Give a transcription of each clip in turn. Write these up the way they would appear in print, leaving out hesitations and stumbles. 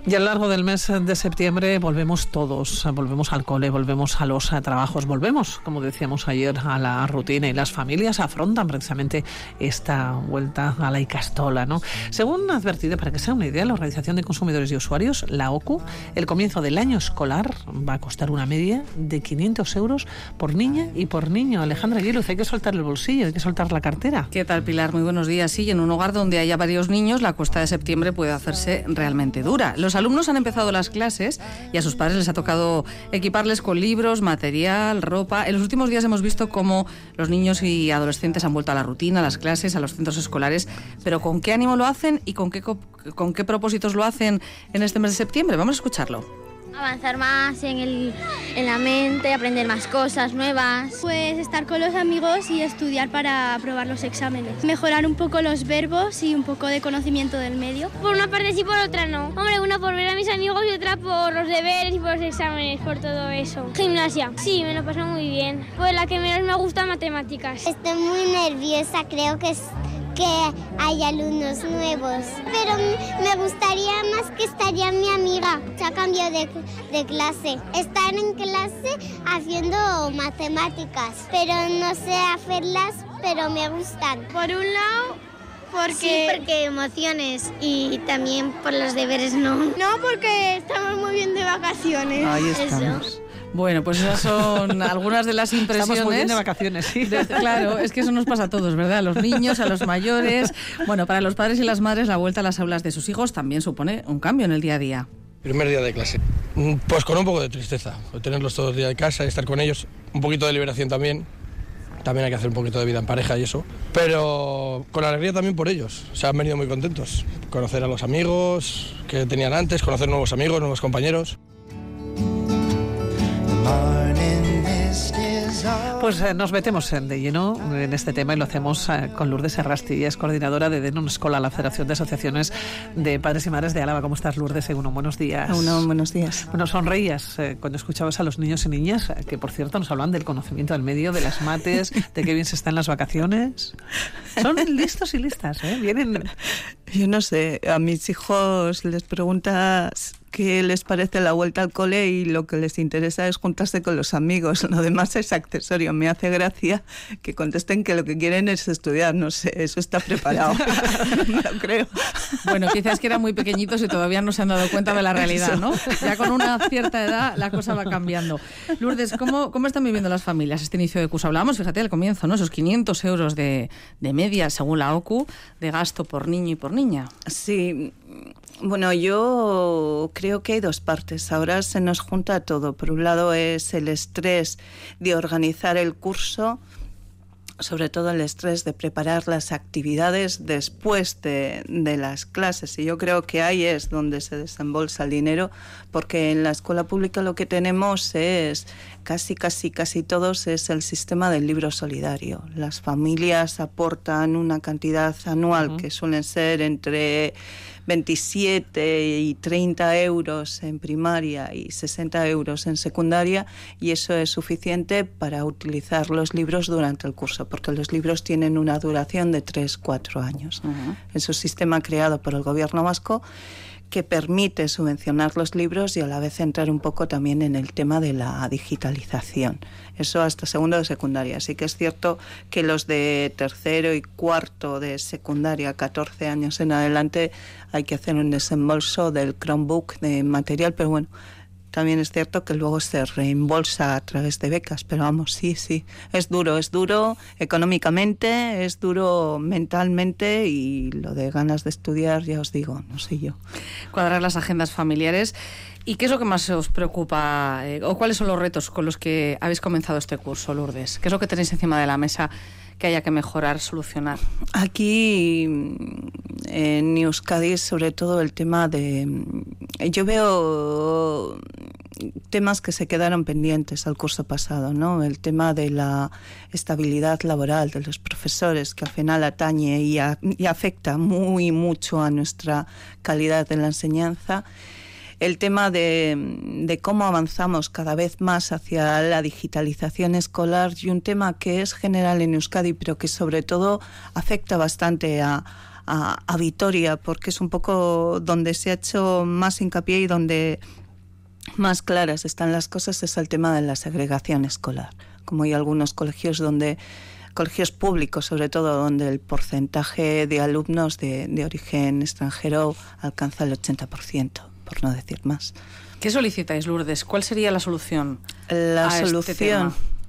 Y a lo largo del mes de septiembre volvemos todos, volvemos al cole, volvemos a los trabajos, volvemos, como decíamos ayer, a la rutina, y las familias afrontan precisamente esta vuelta a la ikastola, ¿no? Según ha advertido, para que sea una idea, la Organización de Consumidores y Usuarios, la OCU, el comienzo del año escolar va a costar una media de 500 euros por niña y por niño. Alejandra Guiluz, hay que soltar el bolsillo, hay que soltar la cartera. ¿Qué tal, Pilar? Muy buenos días. Sí, en un hogar donde haya varios niños, la cuesta de septiembre puede hacerse realmente dura. Los alumnos han empezado las clases y a sus padres les ha tocado equiparles con libros, material, ropa. En los últimos días hemos visto cómo los niños y adolescentes han vuelto a la rutina, a las clases, a los centros escolares, pero ¿con qué ánimo lo hacen y con qué propósitos lo hacen en este mes de septiembre? Vamos a escucharlo. Avanzar más en la mente, aprender más cosas nuevas. Pues estar con los amigos y estudiar para aprobar los exámenes. Mejorar un poco los verbos y un poco de conocimiento del medio. Por una parte sí, por otra no. Hombre, una por ver a mis amigos y otra por los deberes y por los exámenes, por todo eso. Gimnasia, sí, me lo paso muy bien. Pues la que menos me gusta, matemáticas. Estoy muy nerviosa, creo que hay alumnos nuevos, pero me gustaría más que estaría mi amiga. Se ha cambiado de clase. Están en clase haciendo matemáticas, pero no sé hacerlas, pero me gustan. Por un lado, porque emociones, y también por los deberes no. No, porque estamos muy bien de vacaciones. Ahí estamos. Eso. Bueno, pues esas son algunas de las impresiones. Estamos muy bien de vacaciones, sí. Claro, es que eso nos pasa a todos, ¿verdad? A los niños, a los mayores. Bueno, para los padres y las madres, la vuelta a las aulas de sus hijos también supone un cambio en el día a día. Primer día de clase. Pues con un poco de tristeza. Tenerlos todos los días en casa y estar con ellos. Un poquito de liberación también. También hay que hacer un poquito de vida en pareja y eso. Pero con alegría también por ellos. Se han venido muy contentos. Conocer a los amigos que tenían antes, conocer nuevos amigos, nuevos compañeros. Pues nos metemos de lleno en este tema y lo hacemos con Lourdes Errasti, ella es coordinadora de Denon Escola, la Federación de Asociaciones de Padres y Madres de Álava. ¿Cómo estás, Lourdes? Buenos días. Buenos días. Bueno, sonreías cuando escuchabas a los niños y niñas, que por cierto nos hablan del conocimiento del medio, de las mates, de qué bien se está en las vacaciones. Son listos y listas, ¿eh? Vienen... Yo no sé, a mis hijos les preguntas qué les parece la vuelta al cole y lo que les interesa es juntarse con los amigos. Lo demás es accesorio. Me hace gracia que contesten que lo que quieren es estudiar. No sé, eso está preparado. No lo creo. Bueno, quizás que eran muy pequeñitos y todavía no se han dado cuenta de la realidad, ¿no? Ya con una cierta edad la cosa va cambiando. Lourdes, ¿cómo están viviendo las familias este inicio de curso? Hablábamos, fíjate, al comienzo, ¿no? Esos 500 euros de media, según la OCU, de gasto por niño y por niña. Sí. Bueno, yo creo que hay dos partes. Ahora se nos junta todo. Por un lado es el estrés de organizar el curso, sobre todo el estrés de preparar las actividades después de las clases. Y yo creo que ahí es donde se desembolsa el dinero, porque en la escuela pública lo que tenemos es casi todos es el sistema del libro solidario. Las familias aportan una cantidad anual que suelen ser entre 27 y 30 euros en primaria y 60 euros en secundaria, y eso es suficiente para utilizar los libros durante el curso, porque los libros tienen una duración de 3-4 años. Es un sistema creado por el gobierno vasco que permite subvencionar los libros y a la vez entrar un poco también en el tema de la digitalización. Eso hasta segundo de secundaria. Sí que es cierto que los de tercero y cuarto de secundaria, 14 años en adelante, hay que hacer un desembolso del Chromebook de material, pero bueno, también es cierto que luego se reembolsa a través de becas, pero vamos, sí, es duro económicamente, es duro mentalmente, y lo de ganas de estudiar, ya os digo, no sé yo. Cuadrar las agendas familiares. ¿Y qué es lo que más os preocupa, o cuáles son los retos con los que habéis comenzado este curso, Lourdes? ¿Qué es lo que tenéis encima de la mesa que haya que mejorar, solucionar? Aquí en Euskadi, sobre todo el tema de... Yo veo temas que se quedaron pendientes al curso pasado, ¿no? El tema de la estabilidad laboral de los profesores, que al final atañe y afecta mucho a nuestra calidad de la enseñanza. El tema de cómo avanzamos cada vez más hacia la digitalización escolar, y un tema que es general en Euskadi, pero que sobre todo afecta bastante a a Vitoria, porque es un poco donde se ha hecho más hincapié y donde más claras están las cosas, es el tema de la segregación escolar. Como hay algunos colegios públicos sobre todo, donde el porcentaje de alumnos de origen extranjero alcanza el 80%, por no decir más. ¿Qué solicitáis, Lourdes? ¿Cuál sería la solución? La solución, este tema?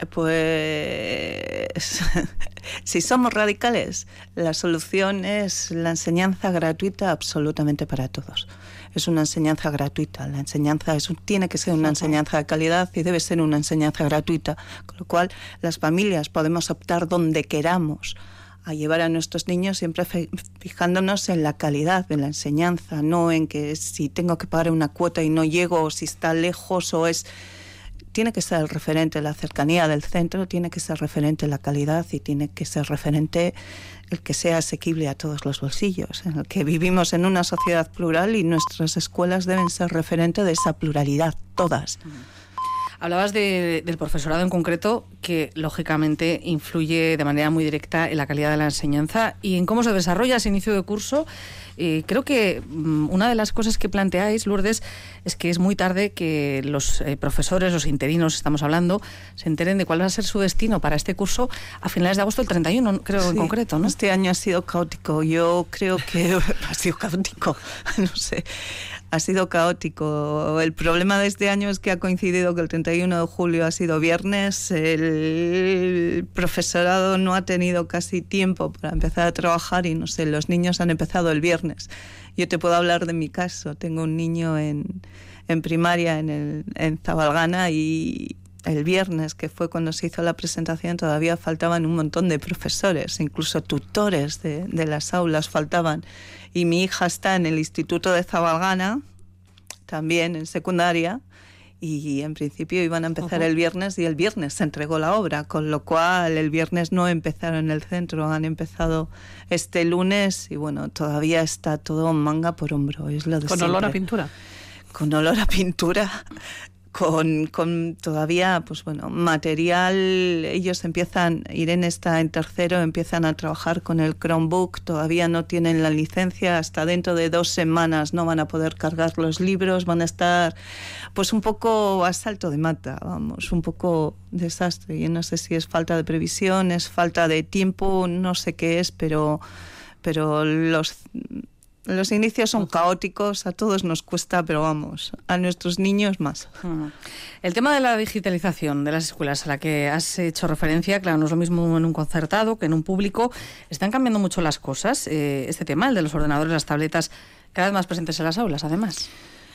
Pues si somos radicales, la solución es la enseñanza gratuita absolutamente para todos. Es una enseñanza gratuita. La enseñanza tiene que ser una enseñanza de calidad y debe ser una enseñanza gratuita, con lo cual las familias podemos optar donde queramos a llevar a nuestros niños, siempre fijándonos en la calidad de la enseñanza, no en que si tengo que pagar una cuota y no llego, o si está lejos, o es... Tiene que ser el referente, la cercanía del centro, tiene que ser referente la calidad y tiene que ser referente el que sea asequible a todos los bolsillos, en el que vivimos en una sociedad plural y nuestras escuelas deben ser referente de esa pluralidad, todas. Hablabas del profesorado en concreto, que lógicamente influye de manera muy directa en la calidad de la enseñanza y en cómo se desarrolla ese inicio de curso. Creo que una de las cosas que planteáis, Lourdes, es que es muy tarde que los profesores, los interinos, estamos hablando, se enteren de cuál va a ser su destino para este curso a finales de agosto del 31, creo, en concreto, ¿no? Este año ha sido caótico. Yo creo que ha sido caótico, no sé. Ha sido caótico. El problema de este año es que ha coincidido que el 31 de julio ha sido viernes. El profesorado no ha tenido casi tiempo para empezar a trabajar y no sé, los niños han empezado el viernes. Yo te puedo hablar de mi caso. Tengo un niño en primaria en Zabalgana y el viernes, que fue cuando se hizo la presentación, todavía faltaban un montón de profesores, incluso tutores de las aulas faltaban. Y mi hija está en el Instituto de Zabalgana, también en secundaria, y en principio iban a empezar el viernes y el viernes se entregó la obra, con lo cual el viernes no empezaron en el centro, han empezado este lunes y bueno, todavía está todo manga por hombro. Es lo de ¿Con siempre. olor a pintura? Con olor a pintura. Con todavía, pues bueno, material. Ellos Irene está en tercero, empiezan a trabajar con el Chromebook, todavía no tienen la licencia, hasta dentro de 2 semanas no van a poder cargar los libros, van a estar pues un poco a salto de mata, vamos, un poco desastre. Yo no sé si es falta de previsión, es falta de tiempo, no sé qué es, pero los inicios son caóticos, a todos nos cuesta, pero vamos, a nuestros niños más. El tema de la digitalización de las escuelas a la que has hecho referencia, claro, no es lo mismo en un concertado que en un público. Están cambiando mucho las cosas. Este tema, el de los ordenadores, las tabletas, cada vez más presentes en las aulas, además.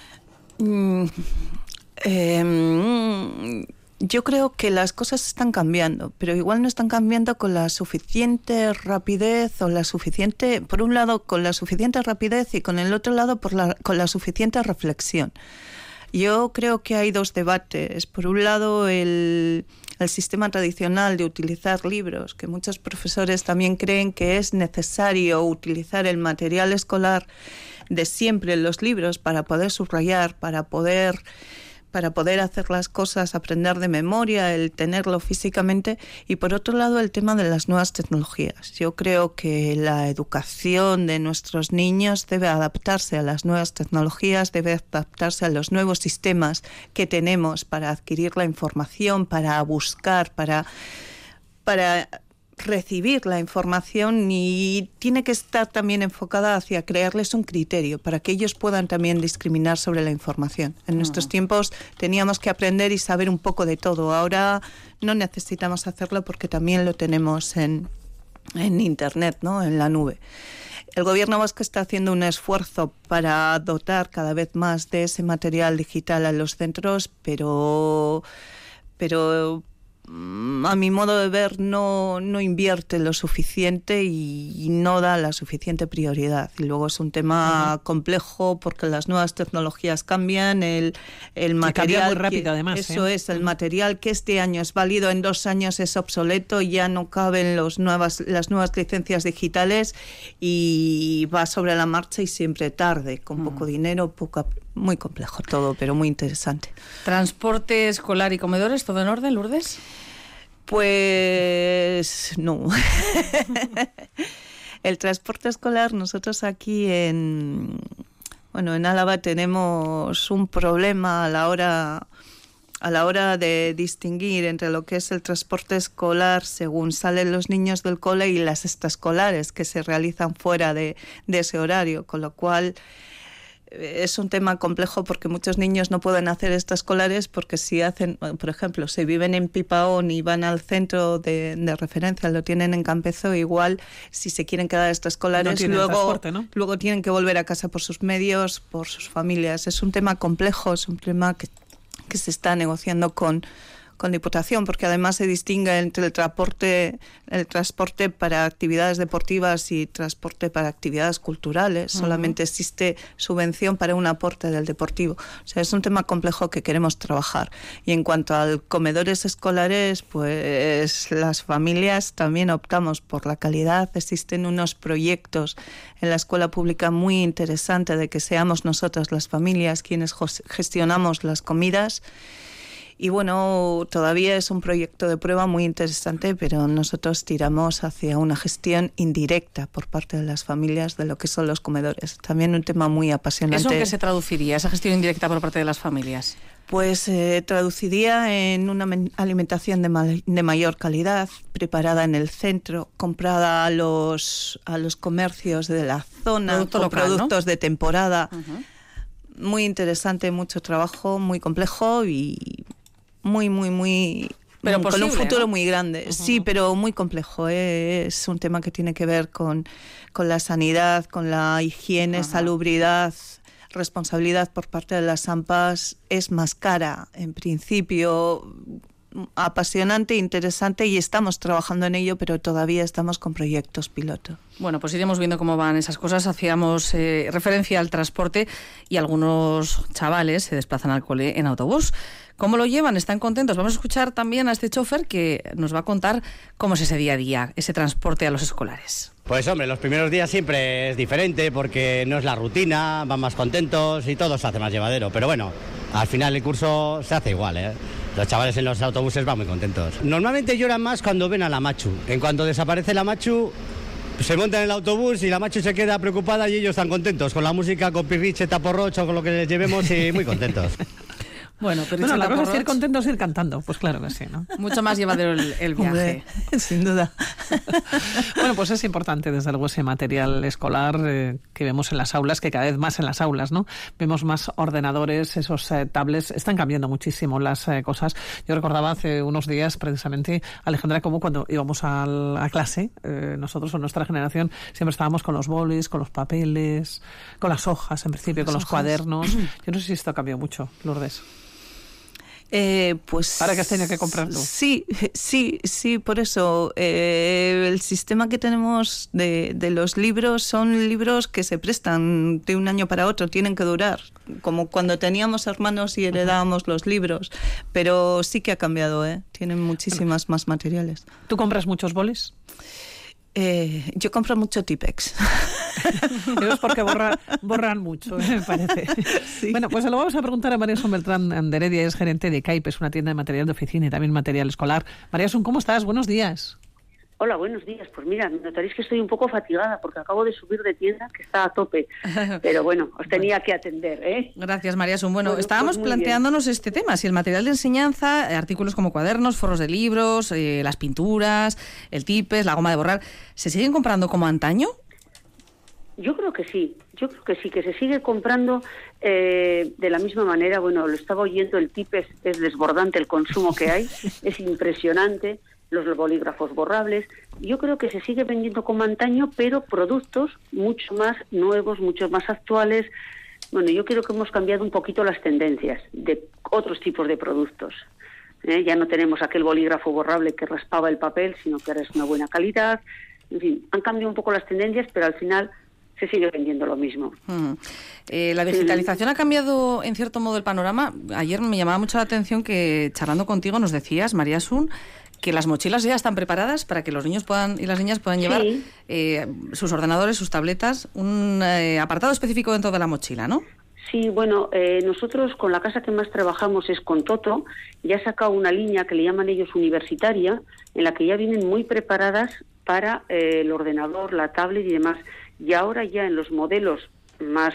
Yo creo que las cosas están cambiando, pero igual no están cambiando con la suficiente rapidez por un lado con la suficiente rapidez y con el otro lado con la suficiente reflexión. Yo creo que hay 2 debates. Por un lado el sistema tradicional de utilizar libros, que muchos profesores también creen que es necesario utilizar el material escolar de siempre, los libros, para poder subrayar, para poder hacer las cosas, aprender de memoria, el tenerlo físicamente, y por otro lado el tema de las nuevas tecnologías. Yo creo que la educación de nuestros niños debe adaptarse a las nuevas tecnologías, debe adaptarse a los nuevos sistemas que tenemos para adquirir la información, para buscar, para recibir la información, y tiene que estar también enfocada hacia crearles un criterio para que ellos puedan también discriminar sobre la información. En nuestros tiempos teníamos que aprender y saber un poco de todo. Ahora no necesitamos hacerlo porque también lo tenemos en Internet, ¿no? En la nube. El gobierno vasco está haciendo un esfuerzo para dotar cada vez más de ese material digital a los centros, pero a mi modo de ver no invierte lo suficiente y no da la suficiente prioridad. Y luego es un tema complejo porque las nuevas tecnologías cambian, el material cambia muy rápido, además. Eso es, el material que este año es válido, en 2 años es obsoleto, ya no caben las nuevas licencias digitales y va sobre la marcha y siempre tarde, con poco dinero, muy complejo todo, pero muy interesante. ¿Transporte escolar y comedores, todo en orden, Lourdes? Pues no. El transporte escolar, nosotros aquí en Álava tenemos un problema a la hora de distinguir entre lo que es el transporte escolar según salen los niños del cole y las extraescolares que se realizan fuera de ese horario, con lo cual es un tema complejo porque muchos niños no pueden hacer extraescolares porque si hacen, por ejemplo, si viven en Pipaón y van al centro de referencia, lo tienen en Campezo, igual si se quieren quedar extraescolares, luego tienen que volver a casa por sus medios, por sus familias. Es un tema complejo, es un tema que se está negociando con Diputación, porque además se distingue entre el transporte para actividades deportivas y transporte para actividades culturales. Uh-huh. Solamente existe subvención para un aporte del deportivo. O sea, es un tema complejo que queremos trabajar. Y en cuanto a comedores escolares, pues las familias también optamos por la calidad. Existen unos proyectos en la escuela pública muy interesantes de que seamos nosotras las familias quienes gestionamos las comidas. Y bueno, todavía es un proyecto de prueba muy interesante, pero nosotros tiramos hacia una gestión indirecta por parte de las familias de lo que son los comedores. También un tema muy apasionante. ¿Eso en qué se traduciría, esa gestión indirecta por parte de las familias? Pues traduciría en una alimentación de mayor calidad, preparada en el centro, comprada a los comercios de la zona, con productos de temporada. Uh-huh. Muy interesante, mucho trabajo, muy complejo y muy pero con posible, un futuro, ¿no? Muy grande. Uh-huh. Sí, pero muy complejo. Es un tema que tiene que ver con la sanidad, con la higiene, uh-huh. Salubridad, responsabilidad por parte de las AMPAs. Es más cara, en principio, apasionante, interesante, y estamos trabajando en ello, pero todavía estamos con proyectos piloto. Bueno, pues iremos viendo cómo van esas cosas. Hacíamos referencia al transporte y algunos chavales se desplazan al cole en autobús. ¿Cómo lo llevan? ¿Están contentos? Vamos a escuchar también a este chofer que nos va a contar cómo es ese día a día, ese transporte a los escolares. Pues hombre, los primeros días siempre es diferente porque no es la rutina, van más contentos y todo se hace más llevadero. Pero bueno, al final el curso se hace igual, ¿eh? Los chavales en los autobuses van muy contentos. Normalmente lloran más cuando ven a la Machu. En cuanto desaparece la Machu, se montan en el autobús y la Machu se queda preocupada y ellos están contentos. Con la música, con pirriche, taporrocho, con lo que les llevemos y muy contentos. Bueno, la cosa es ir contentos y ir cantando, pues claro que sí, ¿no? Mucho más llevadero el viaje. Hombre, sin duda. Bueno, pues es importante, desde luego, ese material escolar que vemos en las aulas, que cada vez más en las aulas, ¿no? Vemos más ordenadores, esos tablets, están cambiando muchísimo las cosas. Yo recordaba hace unos días, precisamente, Alejandra, como cuando íbamos a clase, nosotros en nuestra generación siempre estábamos con los bolis, con los papeles, con las hojas, en principio, con los cuadernos. Yo no sé si esto ha cambiado mucho, Lourdes. Pues ahora que has tenido que comprarlo. Sí, por eso el sistema que tenemos de los libros son libros que se prestan de un año para otro, tienen que durar, como cuando teníamos hermanos y heredábamos los libros, pero sí que ha cambiado, tienen muchísimas más materiales. ¿Tú compras muchos bolis? Yo compro mucho Tipex. Eso es porque borran mucho, me parece. Sí. Bueno, pues se lo vamos a preguntar a Mariasun Beltrán de Heredia, es gerente de CAIP, es una tienda de material de oficina y también material escolar. Mariasun, ¿cómo estás? Buenos días. Hola, buenos días. Pues mira, notaréis que estoy un poco fatigada porque acabo de subir de tienda que está a tope. Pero bueno, os tenía que atender, ¿eh? Gracias, Mariasun. Bueno, estábamos planteándonos bien este tema, si el material de enseñanza, artículos como cuadernos, forros de libros, las pinturas, el tipes, la goma de borrar, ¿se siguen comprando como antaño? Yo creo que sí, que se sigue comprando de la misma manera. Bueno, lo estaba oyendo, el tipes es desbordante el consumo que hay, es impresionante. Los bolígrafos borrables, yo creo que se sigue vendiendo como antaño, pero productos mucho más nuevos, mucho más actuales. Bueno, yo creo que hemos cambiado un poquito las tendencias de otros tipos de productos. Ya no tenemos aquel bolígrafo borrable que raspaba el papel, sino que ahora es una buena calidad. En fin, han cambiado un poco las tendencias, pero al final se sigue vendiendo lo mismo. La digitalización ha cambiado en cierto modo el panorama. Ayer me llamaba mucho la atención que charlando contigo nos decías, Mariasun, que las mochilas ya están preparadas para que los niños y las niñas puedan llevar sus ordenadores, sus tabletas, un apartado específico dentro de la mochila, ¿no? Sí, bueno, nosotros con la casa que más trabajamos es con Toto, ya ha sacado una línea que le llaman ellos universitaria, en la que ya vienen muy preparadas para el ordenador, la tablet y demás. Y ahora ya en los modelos más,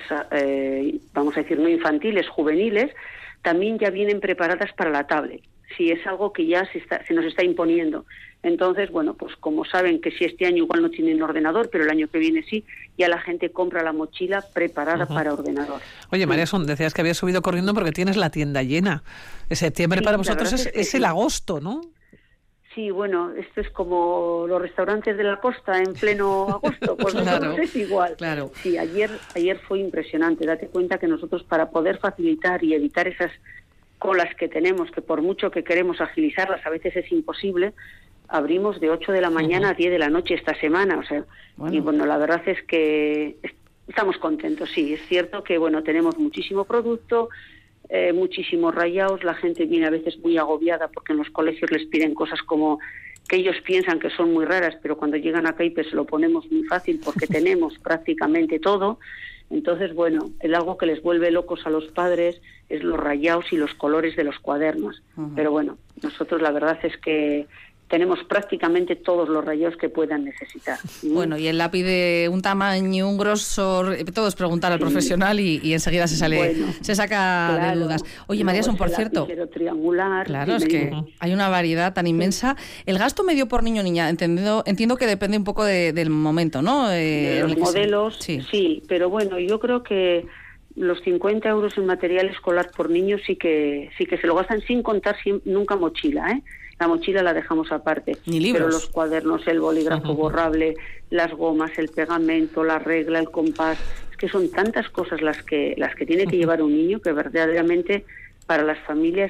vamos a decir, no infantiles, juveniles, también ya vienen preparadas para la tablet. Sí, es algo que ya se nos está imponiendo. Entonces, bueno, pues como saben que si este año igual no tienen ordenador, pero el año que viene sí, ya la gente compra la mochila preparada para ordenador. Oye, María Son, decías que habías subido corriendo porque tienes la tienda llena. Septiembre sí, para vosotros es el agosto, ¿no? Sí, bueno, esto es como los restaurantes de la costa en pleno agosto, pues claro, nosotros es igual. Claro. Sí, ayer fue impresionante. Date cuenta que nosotros, para poder facilitar y evitar esas colas que tenemos, que por mucho que queremos agilizarlas, a veces es imposible, abrimos de 8 de la mañana a 10 de la noche esta semana, o sea, y bueno, la verdad es que estamos contentos, sí, es cierto que, bueno, tenemos muchísimo producto, muchísimos rayados, la gente viene a veces muy agobiada porque en los colegios les piden cosas como que ellos piensan que son muy raras, pero cuando llegan a CAIPE se lo ponemos muy fácil porque tenemos prácticamente todo. Entonces, bueno, algo que les vuelve locos a los padres es los rayados y los colores de los cuadernos. Pero bueno, nosotros la verdad es que tenemos prácticamente todos los rayados que puedan necesitar. Bueno, y el lápiz de un tamaño, un grosor, todo es preguntar al profesional y enseguida se saca de dudas. Oye, María Son, por cierto, triangular, claro, es que hay una variedad tan inmensa. El gasto medio por niño o niña, entiendo que depende un poco del momento, ¿no? De los modelos, sí, pero bueno, yo creo que los 50 euros en material escolar por niño sí que se lo gastan sin contar nunca mochila, ¿eh? La mochila la dejamos aparte, pero los cuadernos, el bolígrafo borrable, las gomas, el pegamento, la regla, el compás, es que son tantas cosas las que tiene que llevar un niño que verdaderamente para las familias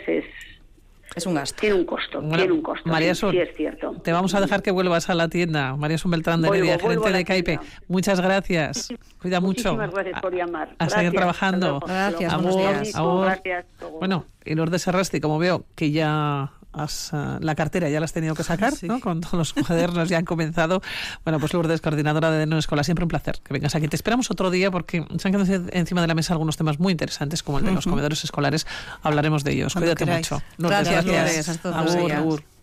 es un gasto. Tiene un costo, María Son, sí es cierto. Te vamos a dejar que vuelvas a la tienda. María Son Beltrán de Heredia, gerente de CAIPE. Muchas gracias. Cuida mucho. Muchísimas gracias por llamar. A seguir trabajando. Gracias. Gracias. Bueno, y Lourdes Serrasti, como veo que ya la cartera ya la has tenido que sacar, ¿no? Con todos los cuadernos ya han comenzado. Bueno, pues Lourdes, coordinadora de No Escola, siempre un placer que vengas aquí. Te esperamos otro día porque se han quedado encima de la mesa algunos temas muy interesantes como el de los comedores escolares. Hablaremos de ellos. Cuídate mucho. Gracias, Lourdes. Hasta luego.